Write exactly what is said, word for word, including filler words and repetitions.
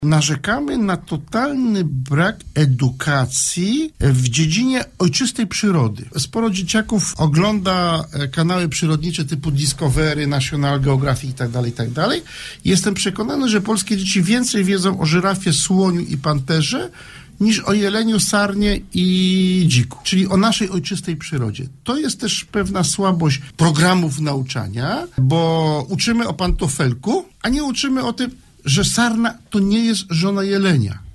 Narzekamy na totalny brak edukacji w dziedzinie ojczystej przyrody. Sporo dzieciaków ogląda kanały przyrodnicze typu Discovery, National Geographic itd., itd. Jestem przekonany, że polskie dzieci więcej wiedzą o żyrafie, słoniu i panterze niż o jeleniu, sarnie i dziku, czyli o naszej ojczystej przyrodzie. To jest też pewna słabość programów nauczania, bo uczymy o pantofelku, a nie uczymy o tym, że sarna to nie jest żona jelenia.